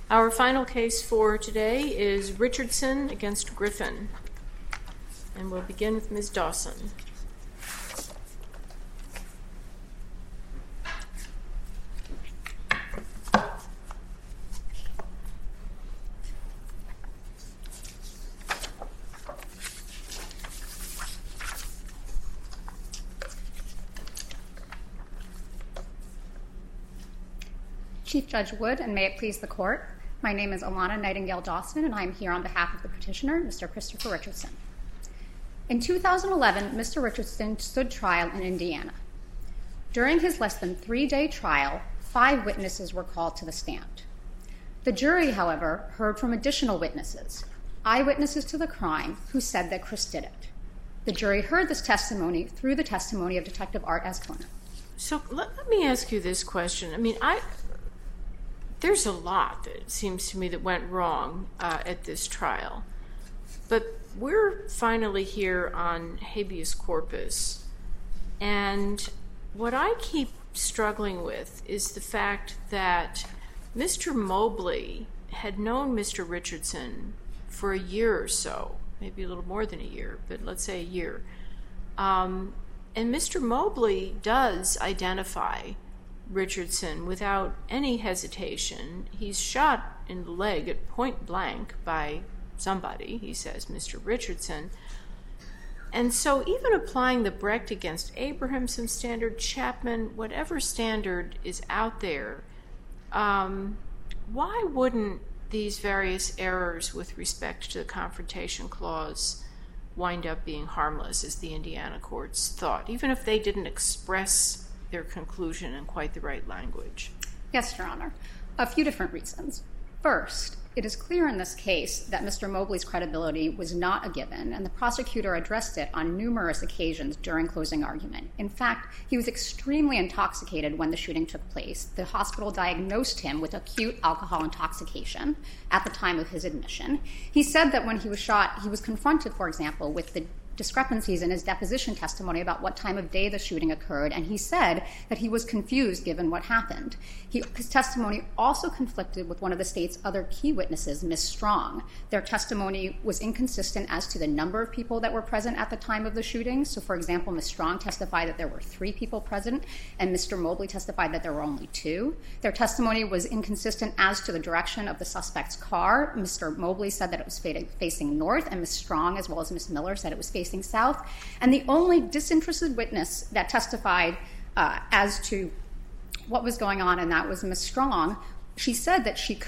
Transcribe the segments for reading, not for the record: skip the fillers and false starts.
Our final case for today is Richardson against Griffin, and we'll begin with Ms. Dawson. Chief Judge Wood, and may it please the Court, my name is Alana Nightingale Dawson, and I am here on behalf of the petitioner, Mr. Christopher Richardson. In 2011, Mr. Richardson stood trial in Indiana. During his less than 3-day trial, 5 witnesses were called to the stand. The jury, however, heard from additional witnesses, eyewitnesses to the crime, who said that Chris did it. The jury heard this testimony through the testimony of Detective Art Azcona. So let me ask you this question. There's a lot, it seems to me, that went wrong at this trial. But we're finally here on habeas corpus. And what I keep struggling with is the fact that Mr. Mobley had known Mr. Richardson for a year or so, maybe a little more than a year, but let's say a year. And Mr. Mobley does identify Richardson without any hesitation. He's shot in the leg at point blank by somebody, he says, Mr. Richardson. And so even applying the Brecht against Abrahamson standard, Chapman, whatever standard is out there, why wouldn't these various errors with respect to the Confrontation Clause wind up being harmless, as the Indiana courts thought, even if they didn't express their conclusion in quite the right language? Yes, Your Honor. A few different reasons. First, it is clear in this case that Mr. Mobley's credibility was not a given, and the prosecutor addressed it on numerous occasions during closing argument. In fact, he was extremely intoxicated when the shooting took place. The hospital diagnosed him with acute alcohol intoxication at the time of his admission. He said that when he was shot, he was confronted, for example, with the discrepancies in his deposition testimony about what time of day the shooting occurred, and he said that he was confused given what happened. His testimony also conflicted with one of the state's other key witnesses, Ms. Strong. Their testimony was inconsistent as to the number of people that were present at the time of the shooting. So, for example, Ms. Strong testified that there were 3 people present, and Mr. Mobley testified that there were only 2. Their testimony was inconsistent as to the direction of the suspect's car. Mr. Mobley said that it was facing north, and Ms. Strong, as well as Ms. Miller, said it was facing south. And the only disinterested witness that testified as to what was going on, and that was Ms. Strong, she said that she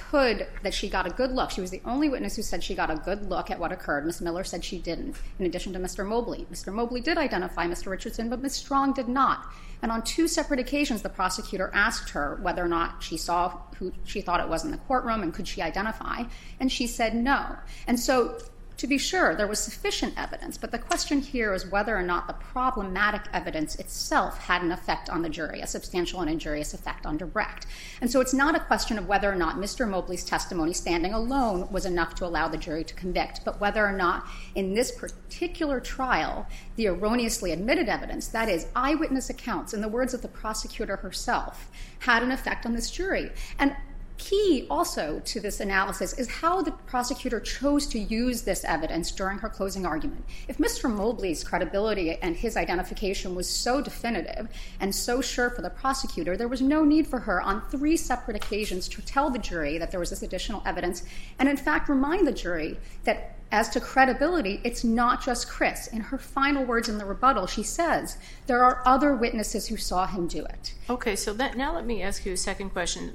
got a good look. She was the only witness who said she got a good look at what occurred. Ms. Miller said she didn't, in addition to Mr. Mobley. Mr. Mobley did identify Mr. Richardson, but Ms. Strong did not. And on 2 separate occasions, the prosecutor asked her whether or not she saw who she thought it was in the courtroom and could she identify, and she said no. And so, to be sure, there was sufficient evidence, but the question here is whether or not the problematic evidence itself had an effect on the jury, a substantial and injurious effect on Brecht. And so it's not a question of whether or not Mr. Mobley's testimony standing alone was enough to allow the jury to convict, but whether or not in this particular trial, the erroneously admitted evidence, that is, eyewitness accounts, in the words of the prosecutor herself, had an effect on this jury. And key also to this analysis is how the prosecutor chose to use this evidence during her closing argument. If Mr. Mobley's credibility and his identification was so definitive and so sure for the prosecutor, there was no need for her on 3 separate occasions to tell the jury that there was this additional evidence and, in fact, remind the jury that as to credibility, it's not just Chris. In her final words in the rebuttal, she says there are other witnesses who saw him do it. Okay, so now let me ask you a second question.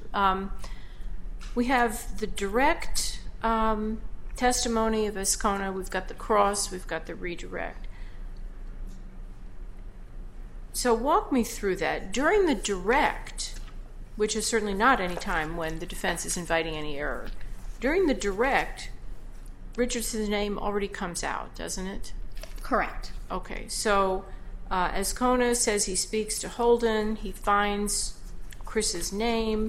We have the direct testimony of Azcona, we've got the cross, we've got the redirect. So walk me through that. During the direct, which is certainly not any time when the defense is inviting any error, during the direct, Richardson's name already comes out, doesn't it? Correct. Okay, so Azcona says he speaks to Holden, he finds Chris's name,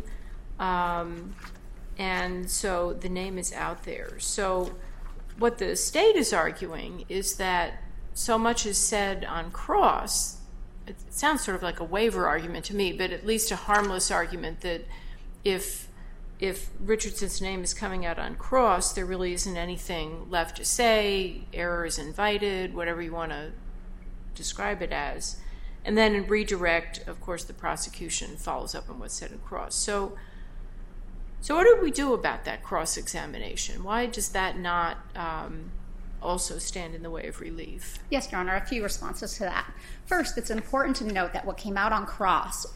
and so the name is out there. So what the state is arguing is that so much is said on cross, it sounds sort of like a waiver argument to me, but at least a harmless argument that if if Richardson's name is coming out on cross, there really isn't anything left to say. Error is invited, whatever you want to describe it as. And then in redirect, of course, the prosecution follows up on what's said in cross. So what do we do about that cross-examination? Why does that not also stand in the way of relief? Yes, Your Honor, a few responses to that. First, it's important to note that what came out on cross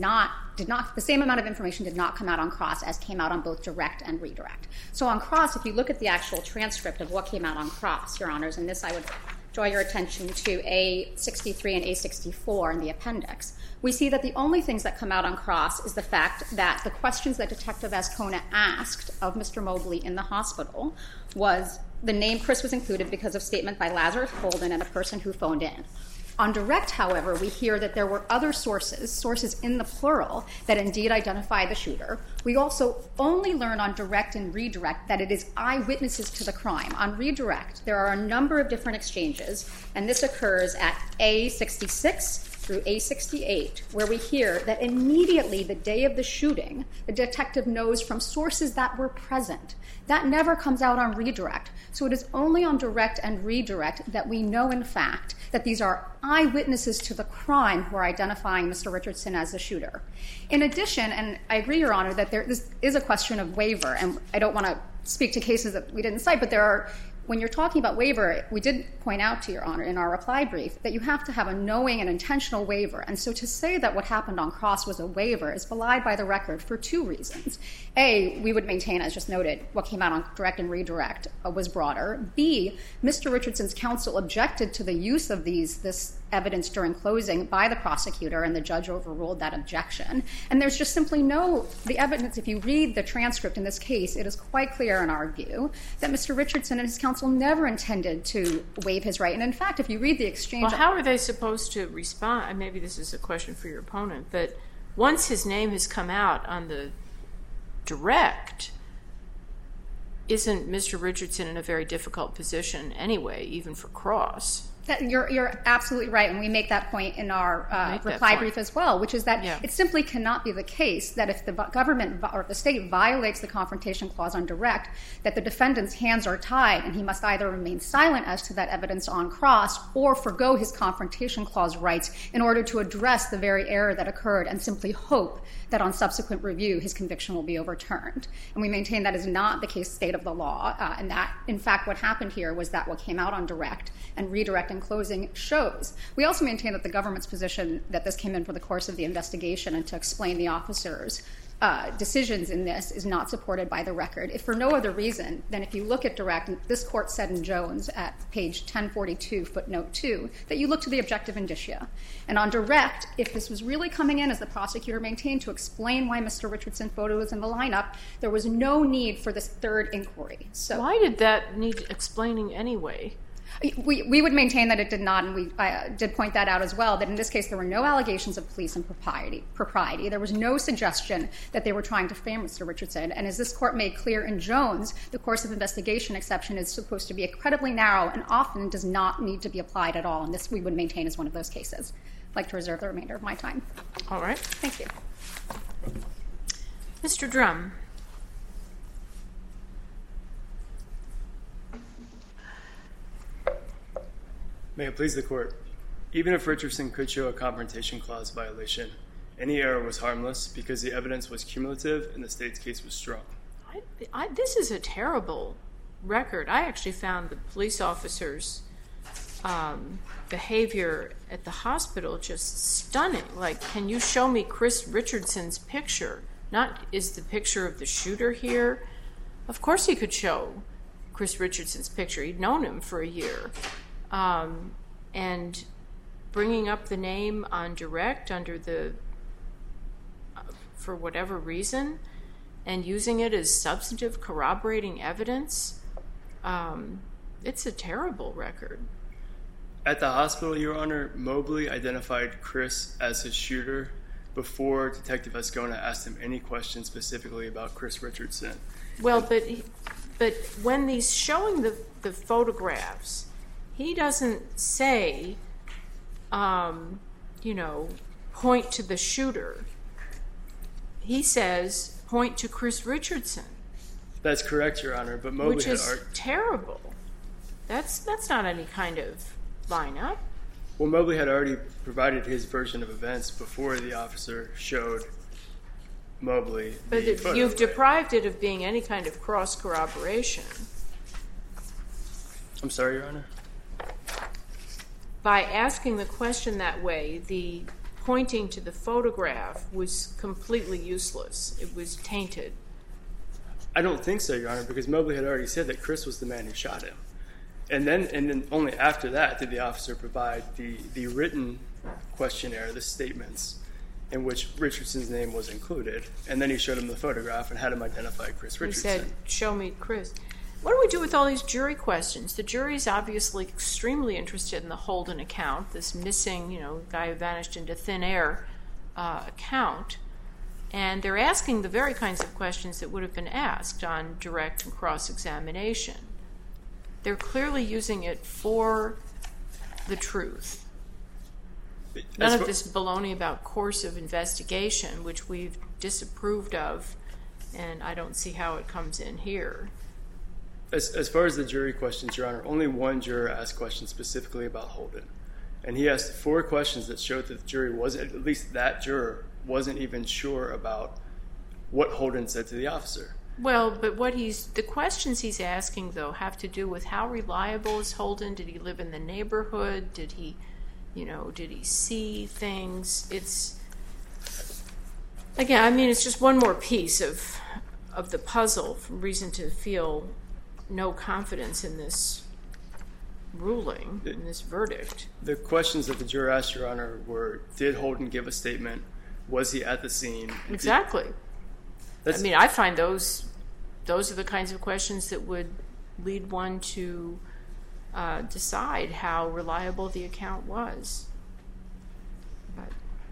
the same amount of information did not come out on cross as came out on both direct and redirect. So on cross, if you look at the actual transcript of what came out on cross, Your Honors, and this I would draw your attention to A63 and A64 in the appendix, we see that the only things that come out on cross is the fact that the questions that Detective Ascona asked of Mr. Mobley in the hospital was the name Chris was included because of statement by Lazarus Holden and a person who phoned in. On direct, however, we hear that there were other sources in the plural, that indeed identify the shooter. We also only learn on direct and redirect that it is eyewitnesses to the crime. On redirect, there are a number of different exchanges, and this occurs at A66 through A68, where we hear that immediately the day of the shooting, the detective knows from sources that were present. That never comes out on redirect. So it is only on direct and redirect that we know, in fact, that these are eyewitnesses to the crime who are identifying Mr. Richardson as the shooter. In addition, and I agree, Your Honor, that this is a question of waiver, and I don't want to speak to cases that we didn't cite, but there are, when you're talking about waiver, we did point out to Your Honor in our reply brief that you have to have a knowing and intentional waiver. And so to say that what happened on cross was a waiver is belied by the record for two reasons. A, we would maintain, as just noted, what came out on direct and redirect was broader. B, Mr. Richardson's counsel objected to the use of this evidence during closing by the prosecutor, and the judge overruled that objection. And there's just simply the evidence, if you read the transcript in this case, it is quite clear in our view that Mr. Richardson and his counsel never intended to waive his right. And in fact, if you read the exchange... Well, how are they supposed to respond? Maybe this is a question for your opponent, but once his name has come out on the direct, isn't Mr. Richardson in a very difficult position anyway, even for cross? You're absolutely right, and we make that point in our reply brief as well, which is that it simply cannot be the case that if the government or the state violates the Confrontation Clause on direct, that the defendant's hands are tied and he must either remain silent as to that evidence on cross or forgo his Confrontation Clause rights in order to address the very error that occurred and simply hope that on subsequent review his conviction will be overturned. And we maintain that is not the case state of the law, and that, in fact, what happened here was that what came out on direct and redirect and closing shows. We also maintain that the government's position that this came in for the course of the investigation and to explain the officers' decisions in this is not supported by the record. If for no other reason than if you look at direct, this court said in Jones at page 1042, footnote 2, that you look to the objective indicia. And on direct, if this was really coming in, as the prosecutor maintained, to explain why Mr. Richardson's photo was in the lineup, there was no need for this third inquiry. So why did that need explaining anyway? We would maintain that it did not, and we did point that out as well, that in this case there were no allegations of police impropriety. There was no suggestion that they were trying to frame Mr. Richardson. And as this court made clear in Jones, the course of investigation exception is supposed to be incredibly narrow and often does not need to be applied at all. And this we would maintain as one of those cases. I'd like to reserve the remainder of my time. All right. Thank you. Mr. Drum. May it please the Court. Even if Richardson could show a Confrontation Clause violation, any error was harmless because the evidence was cumulative and the state's case was strong. This is a terrible record. I actually found the police officers' behavior at the hospital just stunning. Like, can you show me Chris Richardson's picture? Not, is the picture of the shooter here? Of course he could show Chris Richardson's picture. He'd known him for a year. And bringing up the name on direct for whatever reason, and using it as substantive corroborating evidence, it's a terrible record. At the hospital, Your Honor, Mobley identified Chris as his shooter before Detective Ascona asked him any questions specifically about Chris Richardson. Well, but when he's showing the photographs, he doesn't say, point to the shooter. He says, point to Chris Richardson. That's correct, Your Honor, but Mobley which is terrible. That's not any kind of lineup. Well, Mobley had already provided his version of events before the officer showed Mobley but the photo. You've deprived it of being any kind of cross-corroboration. I'm sorry, Your Honor? By asking the question that way, the pointing to the photograph was completely useless. It was tainted. I don't think so, Your Honor, because Mobley had already said that Chris was the man who shot him. And then only after that did the officer provide the written questionnaire, the statements, in which Richardson's name was included. And then he showed him the photograph and had him identify Chris Richardson. He said, show me Chris. What do we do with all these jury questions? The jury's obviously extremely interested in the Holden account, this missing, guy who vanished into thin air account. And they're asking the very kinds of questions that would have been asked on direct and cross-examination. They're clearly using it for the truth. None of this baloney about course of investigation, which we've disapproved of, and I don't see how it comes in here. As far as the jury questions, Your Honor, only one juror asked questions specifically about Holden. And he asked 4 questions that showed that the jury wasn't, at least that juror, wasn't even sure about what Holden said to the officer. Well, but the questions he's asking, though, have to do with how reliable is Holden? Did he live in the neighborhood? Did he see things? It's just one more piece of the puzzle, reason to feel no confidence in this ruling, in this verdict. The questions that the juror asked, Your Honor, were, did Holden give a statement? Was he at the scene? Exactly. I find those are the kinds of questions that would lead one to decide how reliable the account was. But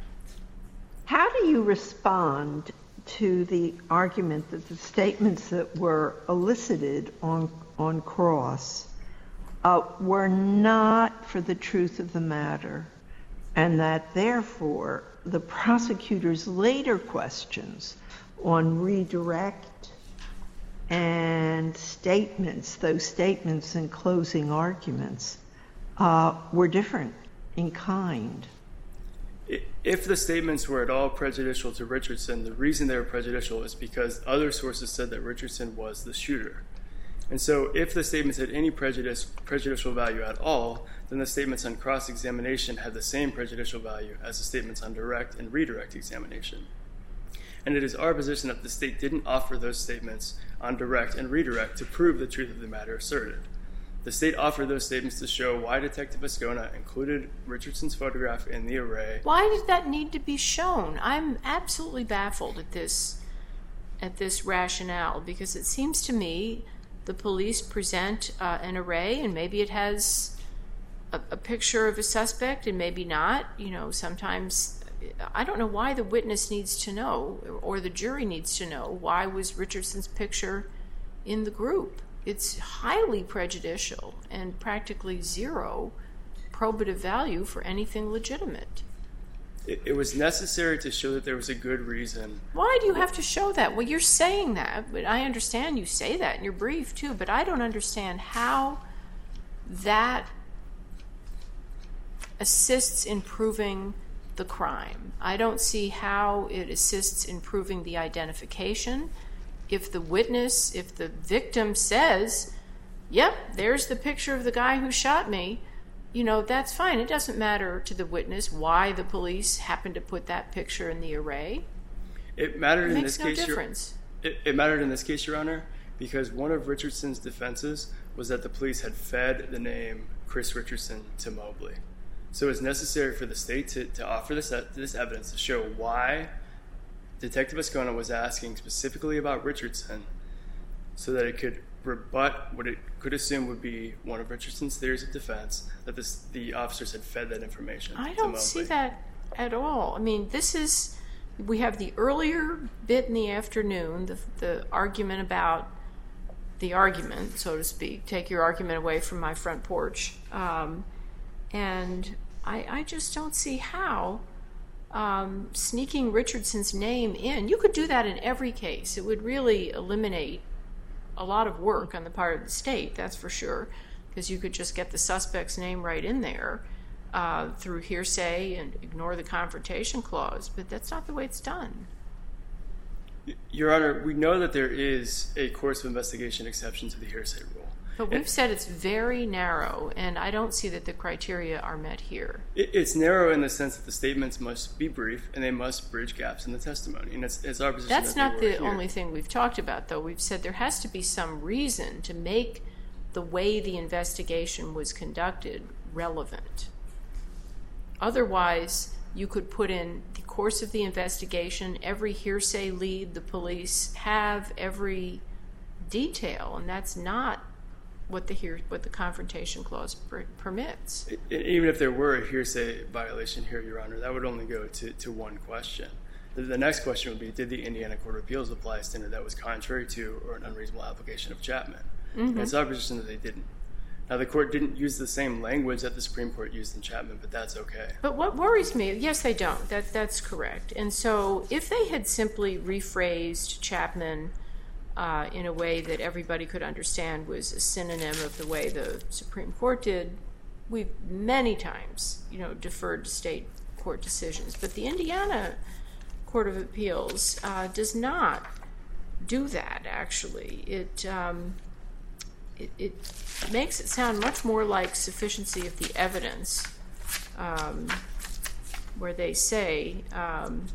how do you respond to the argument that the statements that were elicited on cross were not for the truth of the matter, and that therefore the prosecutor's later questions on redirect and statements, those statements and closing arguments, were different in kind? If the statements were at all prejudicial to Richardson, the reason they were prejudicial is because other sources said that Richardson was the shooter. And so if the statements had any prejudicial value at all, then the statements on cross-examination had the same prejudicial value as the statements on direct and redirect examination. And it is our position that the state didn't offer those statements on direct and redirect to prove the truth of the matter asserted. The state offered those statements to show why Detective Ascona included Richardson's photograph in the array. Why did that need to be shown? I'm absolutely baffled at this rationale, because it seems to me the police present an array, and maybe it has a picture of a suspect and maybe not. Sometimes I don't know why the witness needs to know, or the jury needs to know, why was Richardson's picture in the group. It's highly prejudicial and practically zero probative value for anything legitimate. It was necessary to show that there was a good reason. Why do you have to show that? Well, you're saying that, but I understand you say that in your brief too, but I don't understand how that assists in proving the crime. I don't see how it assists in proving the identification. If the victim says, yep, there's the picture of the guy who shot me, that's fine. It doesn't matter to the witness why the police happened to put that picture in the array. It mattered in this case. It makes no difference. It mattered in this case, Your Honor, because one of Richardson's defenses was that the police had fed the name Chris Richardson to Mobley. So it was necessary for the state to offer this evidence to show why Detective Ascona was asking specifically about Richardson, so that it could rebut what it could assume would be one of Richardson's theories of defense, that the officers had fed that information to Mobley. I don't see that at all. We have the earlier bit in the afternoon, the argument about the argument, so to speak. Take your argument away from my front porch. And I just don't see how sneaking Richardson's name in. You could do that in every case. It would really eliminate a lot of work on the part of the state, that's for sure, because you could just get the suspect's name right in there through hearsay and ignore the confrontation clause, but that's not the way it's done. Your Honor, we know that there is a course of investigation exception to the hearsay rule. But we've said it's very narrow, and I don't see that the criteria are met here. It's narrow in the sense that the statements must be brief and they must bridge gaps in the testimony. And it's our position That's that not the only thing we've talked about, though. We've said there has to be some reason to make the way the investigation was conducted relevant. Otherwise, you could put in the course of the investigation, every hearsay lead the police have, every detail, and that's not what the confrontation clause permits. Even if there were a hearsay violation here, Your Honor, that would only go to one question. The next question would be, did the Indiana Court of Appeals apply a standard that was contrary to or an unreasonable application of Chapman? And it's our position that they didn't. Now, the court didn't use the same language that the Supreme Court used in Chapman, but that's okay. But what worries me, yes, they don't. That's correct. And so if they had simply rephrased Chapman in a way that everybody could understand was a synonym of the way the Supreme Court did, we've many times, deferred to state court decisions. But the Indiana Court of Appeals does not do that, actually. It makes it sound much more like sufficiency of the evidence, where they say, I'm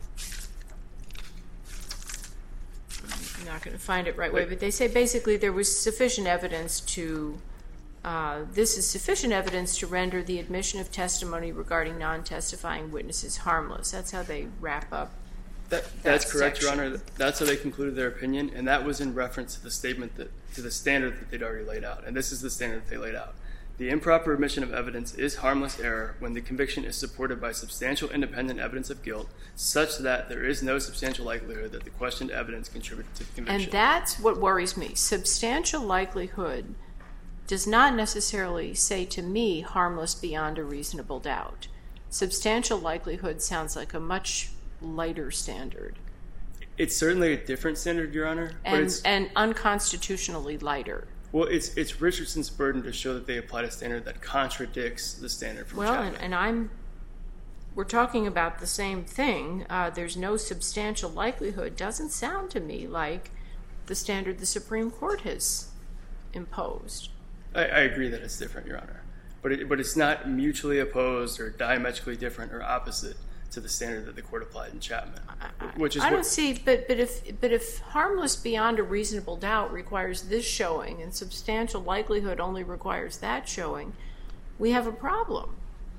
not going to find it right way, but they say basically there was sufficient evidence this is sufficient evidence to render the admission of testimony regarding non-testifying witnesses harmless. That's how they wrap up. That's correct, Your Honor. That's how they concluded their opinion, and that was in reference to the statement to the standard that they'd already laid out. And this is the standard that they laid out. The improper admission of evidence is harmless error when the conviction is supported by substantial independent evidence of guilt, such that there is no substantial likelihood that the questioned evidence contributed to the conviction. And that's what worries me. Substantial likelihood does not necessarily say to me harmless beyond a reasonable doubt. Substantial likelihood sounds like a much lighter standard. It's certainly a different standard, Your Honor. And unconstitutionally lighter. Well, it's Richardson's burden to show that they applied a standard that contradicts the standard from Chapman. And we're talking about the same thing. There's no substantial likelihood. Doesn't sound to me like the standard the Supreme Court has imposed. I agree that it's different, Your Honor. But it's not mutually opposed or diametrically different or opposite to the standard that the court applied in Chapman. I don't see, but if harmless beyond a reasonable doubt requires this showing and substantial likelihood only requires that showing, we have a problem.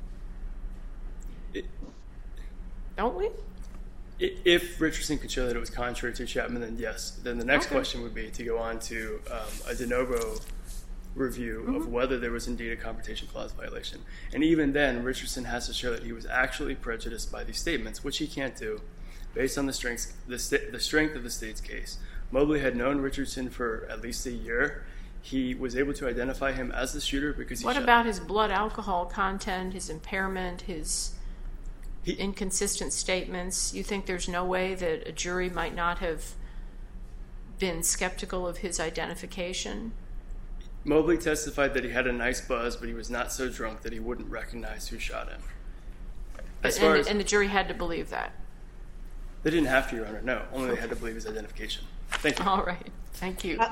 Don't we? If Richardson could show that it was contrary to Chapman, then yes. Then the next question would be to go on to a de novo review of whether there was indeed a confrontation clause violation. And even then, Richardson has to show that he was actually prejudiced by these statements, which he can't do based on the strength of the state's case. Mobley had known Richardson for at least a year. He was able to identify him as the shooter because What about his blood alcohol content, his impairment, his inconsistent statements? You think there's no way that a jury might not have been skeptical of his identification? Mobley testified that he had a nice buzz, but he was not so drunk that he wouldn't recognize who shot him. And the jury had to believe that? They didn't have to, Your Honor. No, only they had to believe his identification. Thank you. All right. Thank you.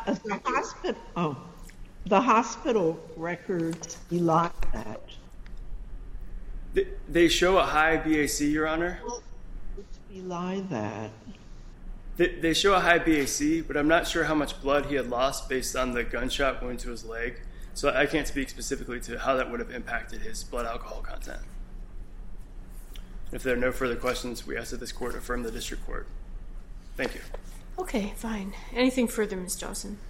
The hospital records belie that. They show a high BAC, Your Honor. Belie that. They show a high BAC, but I'm not sure how much blood he had lost based on the gunshot wound to his leg. So I can't speak specifically to how that would have impacted his blood alcohol content. If there are no further questions, we ask that this court affirm the district court. Thank you. Okay, fine. Anything further, Ms. Dawson?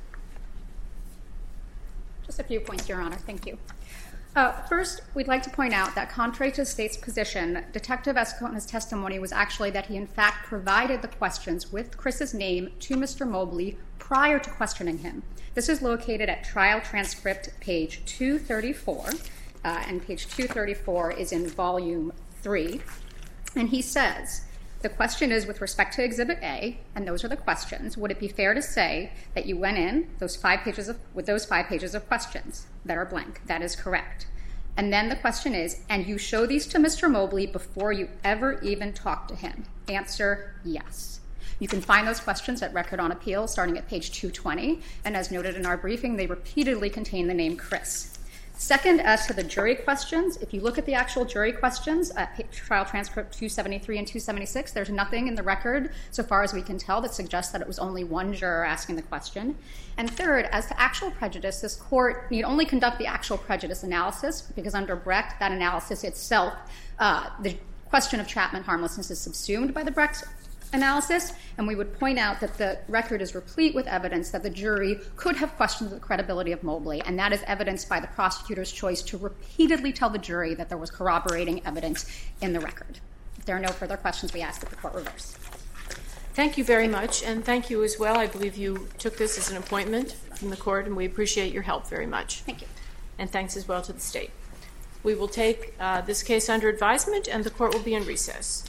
Just a few points, Your Honor. Thank you. First, we'd like to point out that contrary to the state's position, Detective Escona's testimony was actually that he in fact provided the questions with Chris's name to Mr. Mobley prior to questioning him. This is located at trial transcript page 234, and page 234 is in volume 3. And he says, the question is with respect to Exhibit A, and those are the questions, would it be fair to say that you went in with those 5 pages of questions that are blank? That is correct. And then the question is, and you show these to Mr. Mobley before you ever even talk to him? Answer, yes. You can find those questions at Record on Appeal starting at page 220, and as noted in our briefing, they repeatedly contain the name Chris. Second, as to the jury questions, if you look at the actual jury questions at trial transcript 273 and 276, there's nothing in the record, so far as we can tell, that suggests that it was only one juror asking the question. And third, as to actual prejudice, this court need only conduct the actual prejudice analysis, because under Brecht, that analysis itself, the question of Chapman harmlessness is subsumed by the Brecht analysis, and we would point out that the record is replete with evidence that the jury could have questioned the credibility of Mobley, and that is evidenced by the prosecutor's choice to repeatedly tell the jury that there was corroborating evidence in the record. If there are no further questions, we ask that the court reverse. Thank you very much, and thank you as well. I believe you took this as an appointment from the court, and we appreciate your help very much. Thank you. And thanks as well to the state. We will take this case under advisement, and the court will be in recess.